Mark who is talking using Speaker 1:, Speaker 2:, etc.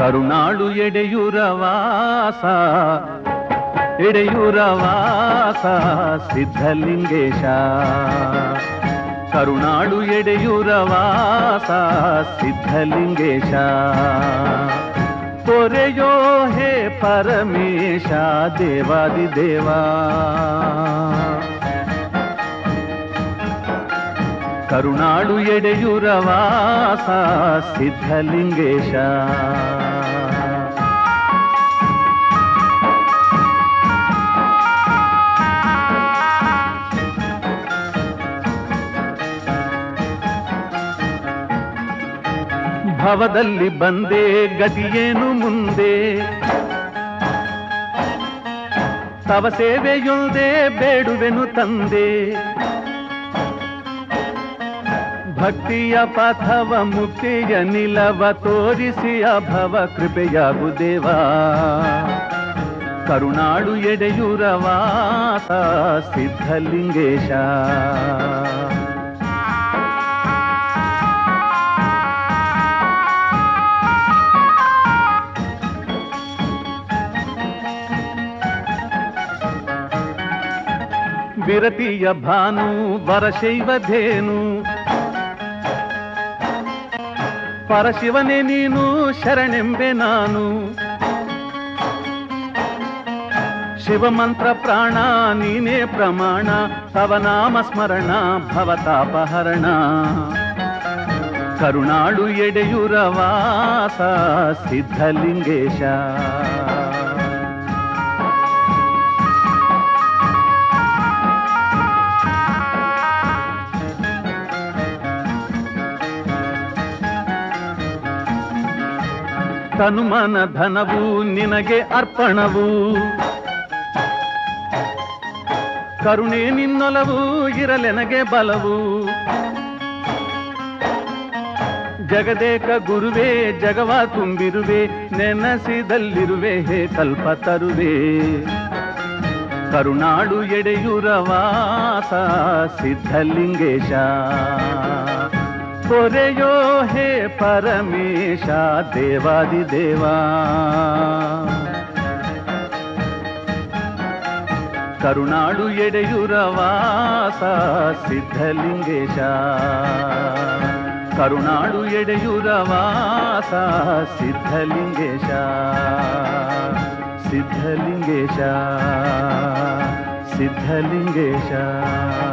Speaker 1: ಕರುಣಾಳು ಎಡೆಯೂರವಾಸ ಎಡೆಯೂರವಾಸ ಸಿದ್ಧಲಿಂಗೇಶ ಕರುಣಾಳು ಎಡೆಯೂರವಾಸ ಸಿದ್ಧಲಿಂಗೇಶ ತೊರೆಯೋ ಹೇ ಪರಮೇಶ ದೇವಾದಿದೇವಾ ಕರುಣಾಳು ಎಡೆಯೂರವಾಸ ಸಿದ್ಧಲಿಂಗೇಶ ಭವದಲ್ಲಿ ಬಂದೆ ಗತಿಯೇನು ಮುಂದೆ ತವ ಸೇವೆಯೊಂದೇ ಬೇಡುವೆನು ತಂದೆ ಭಕ್ತಿಯ ಪಥವ ಮುಕ್ತಿಯ ನಿಲವ ತೋರಿಸಿ ಅಭವ ಕೃಪೆಯಾಗು ದೇವಾ ಕರುಣಾಳು ಎಡೆಯೂರವಾಸ ಸಿದ್ಧಲಿಂಗೇಶ ವಿರತಿಯ ಭಾನು ವರಶೈವಧೇನು ಪರಶಿವನೇ ನೀನು ಶರಣೆಂಬೆ ನಾನು ಶಿವಮಂತ್ರ ಪ್ರಾಣ ನೀನೇ ಪ್ರಮಾಣ ತವ ನಾಮ ಸ್ಮರಣ ಭವತಾಪಹರಣ ಕರುಣಾಳು ಎಡೆಯೂರವಾಸ ಸಿದ್ಧಲಿಂಗೇಶ ತನುಮನ ಧನವು ನಿನಗೆ ಅರ್ಪಣವು ಕರುಣೆ ನಿನ್ನೊಲವು ಇರಲೆನಗೆ ಬಲವು ಜಗದೇಕ ಗುರುವೇ ಜಗವ ತುಂಬಿರುವೆ ನೆನಸಿದಲ್ಲಿರುವೆ ಹೇ ಕಲ್ಪ ತರುವೆ ಕರುಣಾಳು ಎಡೆಯೂರವಾಸ ಸಿದ್ಧಲಿಂಗೇಶ ಕೊರೆಯೋ ಹೇ ಪರಮೇಶ ದೇವಾದಿದೇವಾ ಕರುಣಾಳು ಎಡೆಯೂರವಾಸ ಸಿದ್ಧಲಿಂಗೇಶ ಕರುಣಾಳು ಎಡೆಯೂರವಾಸ ಸಿದ್ಧಲಿಂಗೇಶ ಸಿದ್ಧಲಿಂಗೇಶ ಸಿದ್ಧಲಿಂಗೇಶ